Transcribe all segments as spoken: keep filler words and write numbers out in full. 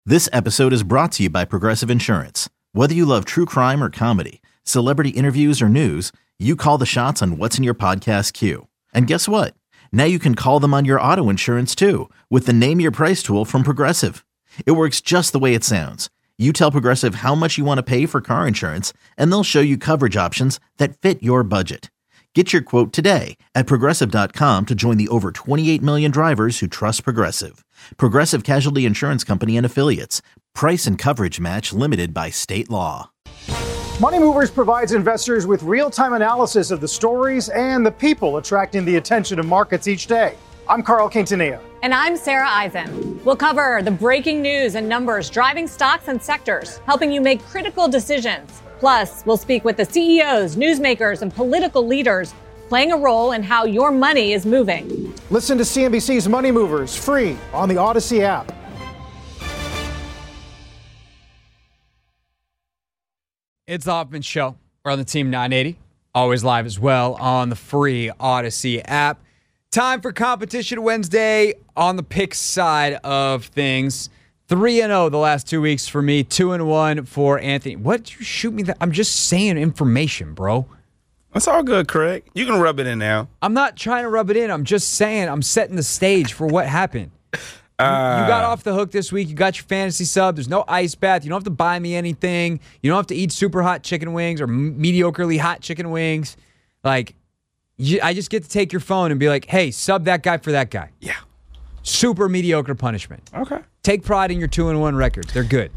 This episode is brought to you by Progressive Insurance. Whether you love true crime or comedy, celebrity interviews or news, you call the shots on what's in your podcast queue. And guess what? Now you can call them on your auto insurance too with the Name Your Price tool from Progressive. It works just the way it sounds. You tell Progressive how much you want to pay for car insurance, and they'll show you coverage options that fit your budget. Get your quote today at Progressive dot com to join the over twenty-eight million drivers who trust Progressive. Progressive Casualty Insurance Company and Affiliates. Price and coverage match limited by state law. Money Movers provides investors with real-time analysis of the stories and the people attracting the attention of markets each day. I'm Carl Quintanilla. And I'm Sarah Eisen. We'll cover the breaking news and numbers driving stocks and sectors, helping you make critical decisions. Plus, we'll speak with the C E Os, newsmakers, and political leaders playing a role in how your money is moving. Listen to C N B C's Money Movers free on the Odyssey app. It's the Hoffman Show. We're on the Team nine eighty, always live as well on the free Odyssey app. Time for Competition Wednesday on the pick side of things. three and oh the last two weeks for me, two and one for Anthony. What did you shoot me that? I'm just saying information, bro. That's all good, Craig. You can rub it in now. I'm not trying to rub it in. I'm just saying I'm setting the stage for what happened. Uh, you got off the hook this week. You got your fantasy sub. There's no ice bath. You don't have to buy me anything. You don't have to eat super hot chicken wings or mediocrely hot chicken wings. Like, you, I just get to take your phone and be like, hey, sub that guy for that guy. Yeah. Super mediocre punishment. Okay. Take pride in your two and one records. They're good.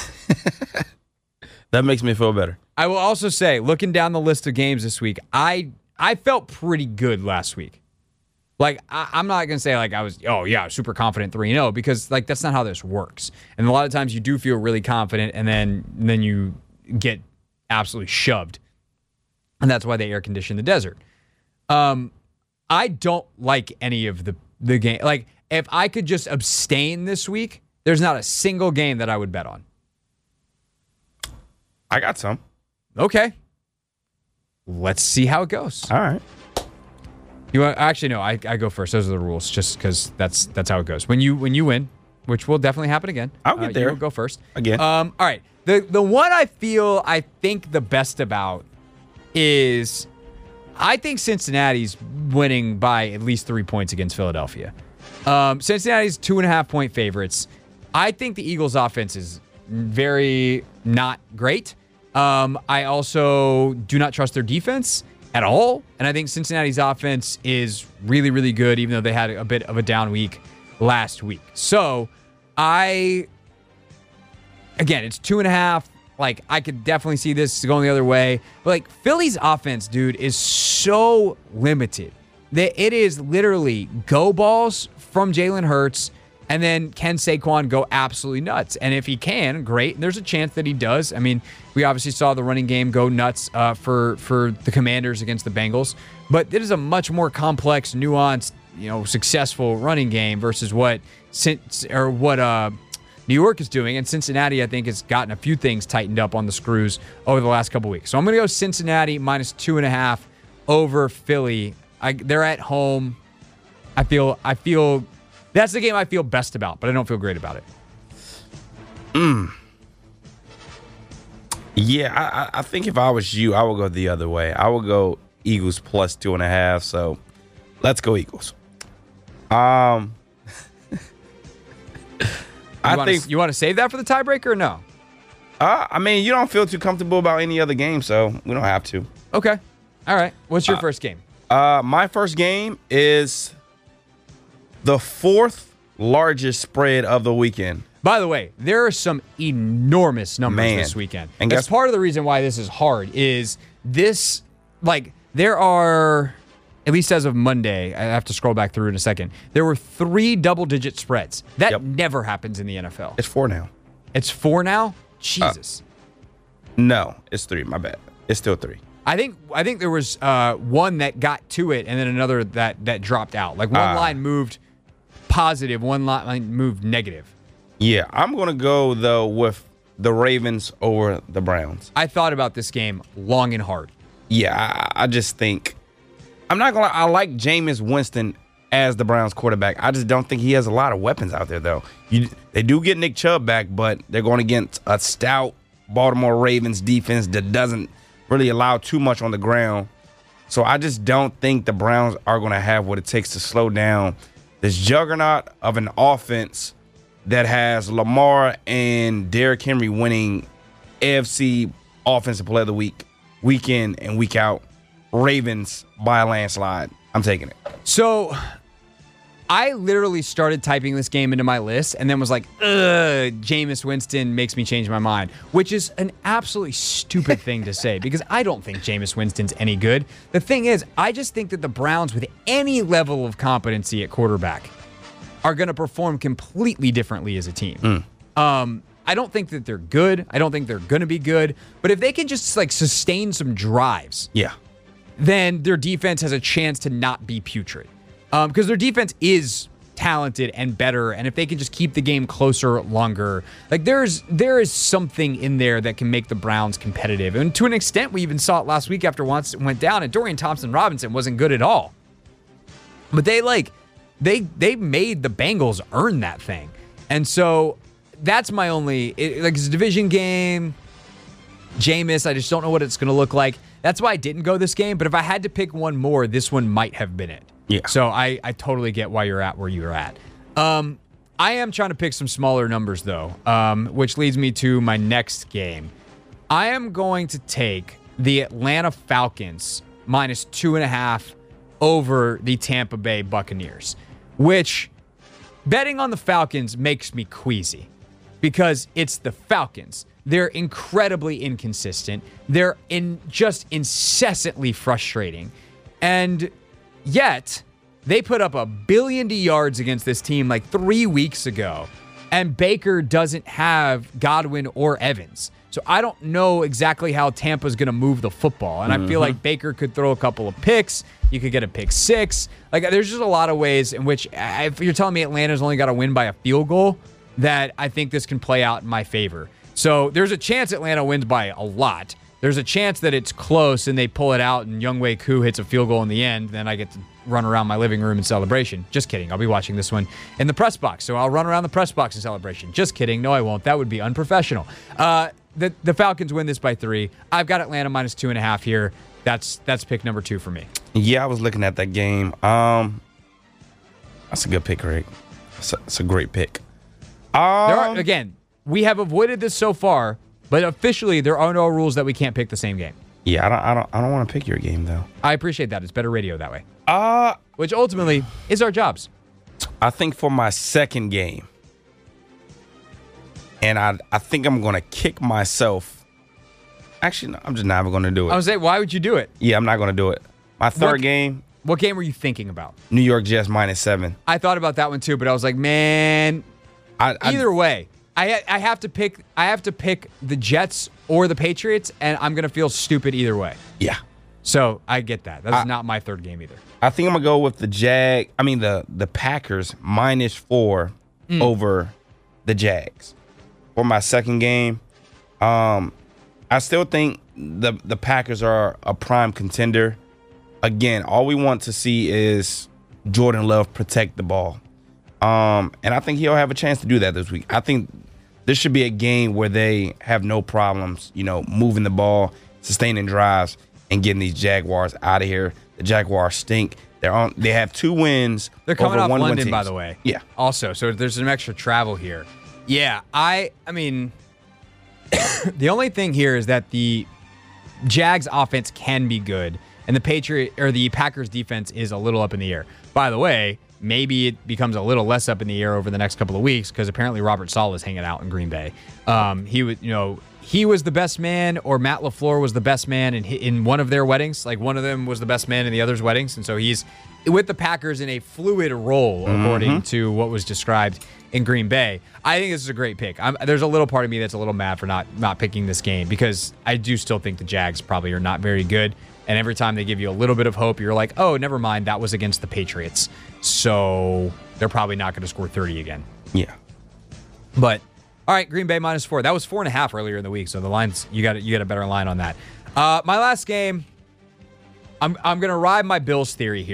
That makes me feel better. I will also say, looking down the list of games this week, I I felt pretty good last week. Like, I, I'm not going to say, like, I was, oh, yeah, super confident three and oh, because, like, that's not how this works. And a lot of times you do feel really confident, and then, and then you get absolutely shoved. And that's why they air condition the desert. Um, I don't like any of the, the game. Like, if I could just abstain this week, there's not a single game that I would bet on. I got some. Okay. Let's see how it goes. All right. You want, actually no, I, I go first. Those are the rules, just because that's that's how it goes. When you when you win, which will definitely happen again. I'll get uh, there. You will go first Again. Um. All right. The the one I feel I think the best about is I think Cincinnati's winning by at least three points against Philadelphia. Um, Cincinnati's two and a half point favorites. I think the Eagles' offense is very not great. Um, I also do not trust their defense at all. And I think Cincinnati's offense is really, really good, even though they had a bit of a down week last week. So I, again, it's two and a half. Like, I could definitely see this going the other way. But, like, Philly's offense, dude, is so limited that it is literally go balls from Jalen Hurts, and then can Saquon go absolutely nuts? And if he can, great. And there's a chance that he does. I mean, we obviously saw the running game go nuts uh, for for the Commanders against the Bengals. But it is a much more complex, nuanced, you know, successful running game versus what or what uh, New York is doing. And Cincinnati, I think, has gotten a few things tightened up on the screws over the last couple weeks. So I'm going to go Cincinnati minus two and a half over Philly. I, they're at home. I feel I feel. That's the game I feel best about, but I don't feel great about it. Mm. Yeah, I, I think if I was you, I would go the other way. I would go Eagles plus two and a half. So let's go Eagles. Um, I you wanna, think you want to save that for the tiebreaker or no? Uh, I mean, you don't feel too comfortable about any other game, so we don't have to. Okay. All right. What's your uh, first game? Uh, my first game is the fourth largest spread of the weekend. By the way, there are some enormous numbers Man. this weekend. And that's guess- part of the reason why this is hard is this, like, there are, at least as of Monday, I have to scroll back through in a second, there were three double-digit spreads. That Yep. never happens in the N F L. It's four now. It's four now? Jesus. Uh, no, it's three. My bad. It's still three. I think I think there was uh, one that got to it and then another that, that dropped out. Like one Uh, line moved positive, one line moved negative. Yeah, I'm going to go, though, with the Ravens over the Browns. I thought about this game long and hard. Yeah, I, I just think I'm not going to I like Jameis Winston as the Browns quarterback. I just don't think he has a lot of weapons out there, though. You, they do get Nick Chubb back, but they're going against a stout Baltimore Ravens defense that doesn't really allow too much on the ground. So I just don't think the Browns are going to have what it takes to slow down this juggernaut of an offense that has Lamar and Derrick Henry winning A F C Offensive Player of the Week, week in and week out. Ravens by a landslide. I'm taking it. So I literally started typing this game into my list and then was like, ugh, Jameis Winston makes me change my mind, which is an absolutely stupid thing to say because I don't think Jameis Winston's any good. The thing is, I just think that the Browns, with any level of competency at quarterback, are going to perform completely differently as a team. Mm. Um, I don't think that they're good. I don't think they're going to be good. But if they can just like sustain some drives, yeah, then their defense has a chance to not be putrid. Um, because their defense is talented and better, and if they can just keep the game closer longer, like there's there is something in there that can make the Browns competitive. And to an extent, we even saw it last week after once it went down, and Dorian Thompson-Robinson wasn't good at all. But they like they they made the Bengals earn that thing, and so that's my only it, like it's a division game. Jameis, I just don't know what it's going to look like. That's why I didn't go this game. But if I had to pick one more, this one might have been it. Yeah. So I, I totally get why you're at where you're at. Um, I am trying to pick some smaller numbers, though, um, which leads me to my next game. I am going to take the Atlanta Falcons minus two and a half over the Tampa Bay Buccaneers, which betting on the Falcons makes me queasy because it's the Falcons. They're incredibly inconsistent. They're in just incessantly frustrating. And yet, they put up a billion yards against this team like three weeks ago, and Baker doesn't have Godwin or Evans. So I don't know exactly how Tampa's going to move the football. And mm-hmm. I feel like Baker could throw a couple of picks. You could get a pick six. Like, there's just a lot of ways in which, if you're telling me Atlanta's only got to win by a field goal, that I think this can play out in my favor. So there's a chance Atlanta wins by a lot. There's a chance that it's close and they pull it out and Younghoe Koo hits a field goal in the end. Then I get to run around my living room in celebration. Just kidding. I'll be watching this one in the press box. So I'll run around the press box in celebration. Just kidding. No, I won't. That would be unprofessional. Uh, the, the Falcons win this by three. I've got Atlanta minus two and a half here. That's that's pick number two for me. Yeah, I was looking at that game. Um, That's a good pick, Rick. That's a, that's a great pick. Um, there are, again, we have avoided this so far, but officially there are no rules that we can't pick the same game. Yeah, I don't, I don't, I don't want to pick your game though. I appreciate that. It's better radio that way. Uh, which ultimately is our jobs. I think for my second game, and I, I think I'm gonna kick myself. Actually, no, I'm just not going to do it. I was saying, why would you do it? Yeah, I'm not going to do it. My third what, game. What game were you thinking about? New York Jets minus seven. I thought about that one too, but I was like, man. I, I, either way, I I have to pick. I have to pick the Jets or the Patriots, and I'm gonna feel stupid either way. Yeah. So I get that. That's I, not my third game either. I think I'm gonna go with the Jag. I mean the the Packers minus four mm. over the Jags for my second game. Um, I still think the the Packers are a prime contender. Again, all we want to see is Jordan Love protect the ball. Um, and I think he'll have a chance to do that this week. I think this should be a game where they have no problems, you know, moving the ball, sustaining drives, and getting these Jaguars out of here. The Jaguars stink. They're on. They have two wins. They're coming over off one London, win by the way. Yeah. Also, so there's some extra travel here. Yeah, I. I mean, the only thing here is that the Jags offense can be good, and the Patriot or the Packers defense is a little up in the air. By the way, maybe it becomes a little less up in the air over the next couple of weeks because apparently Robert Saleh is hanging out in Green Bay. Um, he would, you know, he was the best man, or Matt LaFleur was the best man in in one of their weddings. Like one of them was the best man in the other's weddings, and so he's with the Packers in a fluid role, mm-hmm. according to what was described in Green Bay. I think this is a great pick. I'm, there's a little part of me that's a little mad for not not picking this game because I do still think the Jags probably are not very good. And every time they give you a little bit of hope, you're like, oh, never mind, that was against the Patriots. So they're probably not going to score thirty again. Yeah. But, all right, Green Bay minus four. That was four and a half earlier in the week, so the lines, you got you got a better line on that. Uh, my last game, I'm I'm going to ride my Bills theory here.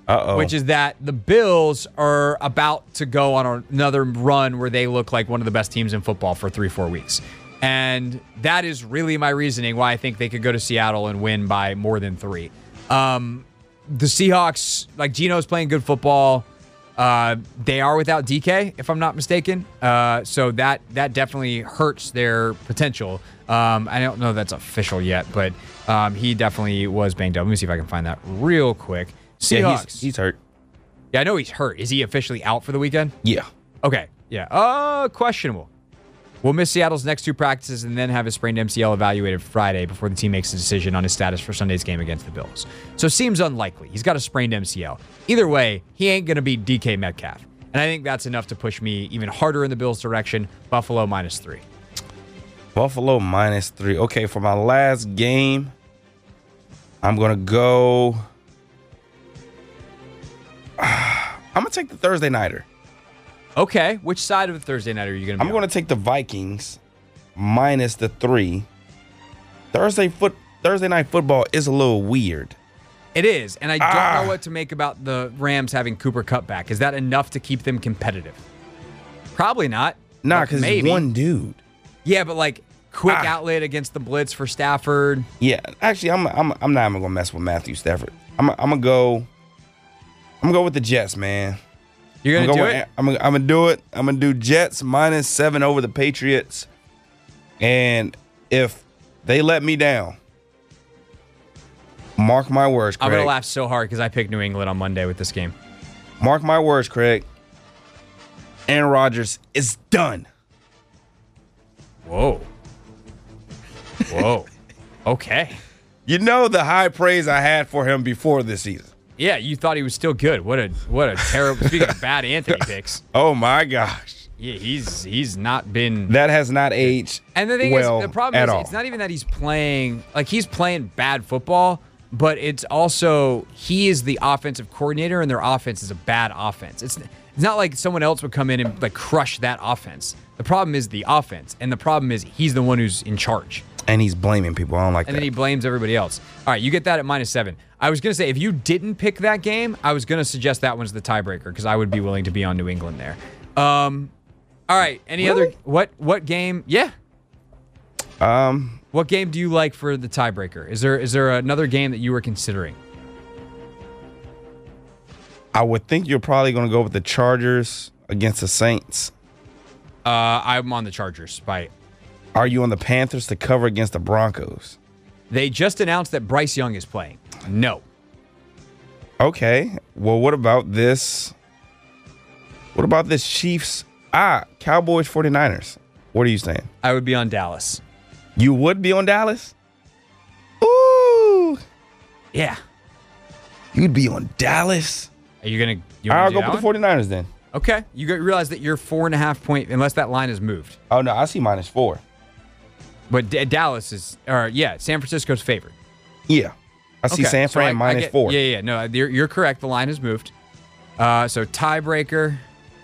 Uh-oh. which is that the Bills are about to go on another run where they look like one of the best teams in football for three, four weeks. And that is really my reasoning why I think they could go to Seattle and win by more than three. Um, the Seahawks, like Geno's playing good football. Uh, they are without D K, if I'm not mistaken. Uh, so that that definitely hurts their potential. Um, I don't know if that's official yet, but um, he definitely was banged up. Let me see if I can find that real quick. Seahawks. Yeah, he's, he's hurt. Yeah, I know he's hurt. Is he officially out for the weekend? Yeah. Okay. Yeah. Uh, questionable. We'll miss Seattle's next two practices and then have his sprained M C L evaluated Friday before the team makes a decision on his status for Sunday's game against the Bills. So seems unlikely. He's got a sprained M C L. Either way, he ain't going to be D K Metcalf. And I think that's enough to push me even harder in the Bills' direction. Buffalo minus three. Buffalo minus three. Okay, for my last game, I'm going to go. I'm going to take the Thursday Nighter. Okay. Which side of the Thursday night are you going to be I'm on? going to take the Vikings minus the three. Thursday foot Thursday night football is a little weird. It is, and I don't Ah. know what to make about the Rams having Cooper Kupp back. Is that enough to keep them competitive? Probably not. Nah, But because maybe. one dude. Yeah, but like quick Ah. outlet against the blitz for Stafford. Yeah, actually, I'm I'm I'm not even gonna mess with Matthew Stafford. I'm I'm gonna go. I'm gonna go with the Jets, man. You're I'm gonna gonna do go- it? I'm gonna, I'm gonna do it. I'm gonna do Jets minus seven over the Patriots, and if they let me down, mark my words, Craig. I'm gonna laugh so hard because I picked New England on Monday with this game. Mark my words, Craig. Aaron Rodgers is done. Whoa. Whoa. Okay. You know the high praise I had for him before this season. Yeah, you thought he was still good. What a what a terrible. Speaking of bad Anthony picks, Oh my gosh, yeah, he's he's not been. that has not aged And the thing well is, the problem at is, all. it's not even that he's playing like he's playing bad football, but it's also he is the offensive coordinator, and their offense is a bad offense. It's it's not like someone else would come in and like crush that offense. The problem is the offense, and the problem is he's the one who's in charge. And he's blaming people. I don't like And that. then he blames everybody else. All right, you get that at minus seven. I was going to say, if you didn't pick that game, I was going to suggest that one's the tiebreaker because I would be willing to be on New England there. Um, all right, any Really? other, what what game? Yeah. um, What game do you like for the tiebreaker? Is there is there another game that you were considering? I would think you're probably going to go with the Chargers against the Saints. Uh, I'm on the Chargers. By Are you on the Panthers to cover against the Broncos? They just announced that Bryce Young is playing. No. Okay. Well, what about this? What about this Chiefs? Ah, Cowboys 49ers. What are you saying? I would be on Dallas. You would be on Dallas? Ooh. Yeah. You'd be on Dallas? Are you going to you wanna I'll do go that with one? the 49ers then. Okay. You got- realize that you're four and a half point, unless that line has moved. Oh, no. I see minus four. But D- Dallas is, or yeah, San Francisco's favored. Yeah. I see Okay, San so I- Fran I minus get- four. Yeah, yeah, no, you're, you're correct. The line has moved. Uh, so tiebreaker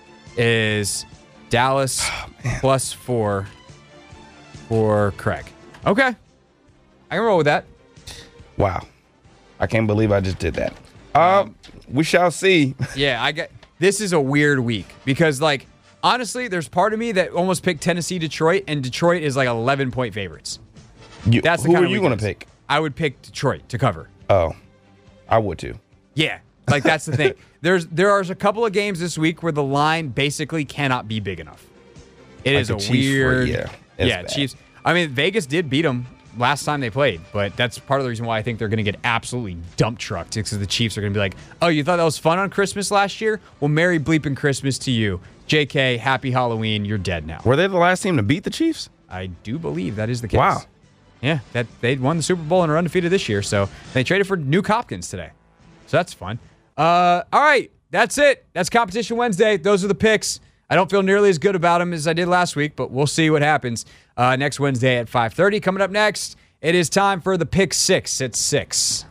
is Dallas Oh, plus four for Craig. Okay, I can roll with that. Wow. I can't believe I just did that. Um, we shall see. Yeah, I get. This is a weird week because, like, honestly, there's part of me that almost picked Tennessee, Detroit, and Detroit is like eleven point favorites. You, That's the who kind are of you week going it to is. pick? I would pick Detroit to cover. Oh, I would too. Yeah, like that's the thing. There's there are a couple of games this week where the line basically cannot be big enough. It Like is the a Chiefs were- weird. yeah, it's yeah, bad. Chiefs. I mean, Vegas did beat them last time they played, but that's part of the reason why I think they're going to get absolutely dump trucked because the Chiefs are going to be like, "Oh, you thought that was fun on Christmas last year? Well, Merry bleeping Christmas to you, J K. Happy Halloween. You're dead now." Were they the last team to beat the Chiefs? I do believe that is the case. Wow. Yeah, that they won the Super Bowl and are undefeated this year, so they traded for Nuke Hopkins today. So that's fun. Uh, all right, that's it. That's Competition Wednesday. Those are the picks. I don't feel nearly as good about them as I did last week, but we'll see what happens uh, next Wednesday at five thirty. Coming up next, it is time for the Pick Six at six.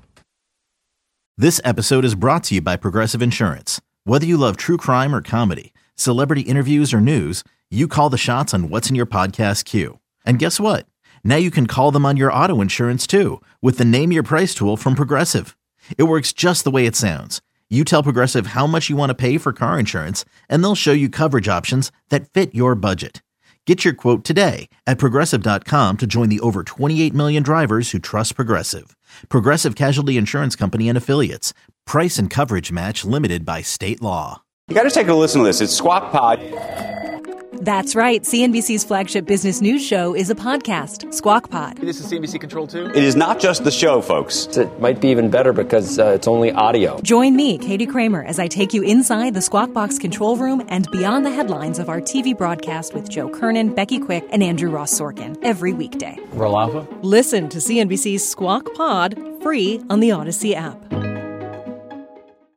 This episode is brought to you by Progressive Insurance. Whether you love true crime or comedy, celebrity interviews or news, you call the shots on what's in your podcast queue. And guess what? Now you can call them on your auto insurance too with the Name Your Price tool from Progressive. It works just the way it sounds. You tell Progressive how much you want to pay for car insurance, and they'll show you coverage options that fit your budget. Get your quote today at Progressive dot com to join the over twenty-eight million drivers who trust Progressive. Progressive Casualty Insurance Company and Affiliates. Price and coverage match limited by state law. You got to take a listen to this. It's Squawk Pod. That's right. C N B C's flagship business news show is a podcast, Squawk Pod. This is C N B C Control too? It is not just the show, folks. It might be even better because uh, it's only audio. Join me, Katie Kramer, as I take you inside the Squawk Box control room and beyond the headlines of our T V broadcast with Joe Kernan, Becky Quick, and Andrew Ross Sorkin every weekday. Roll Alpha? Listen to C N B C's Squawk Pod free on the Odyssey app.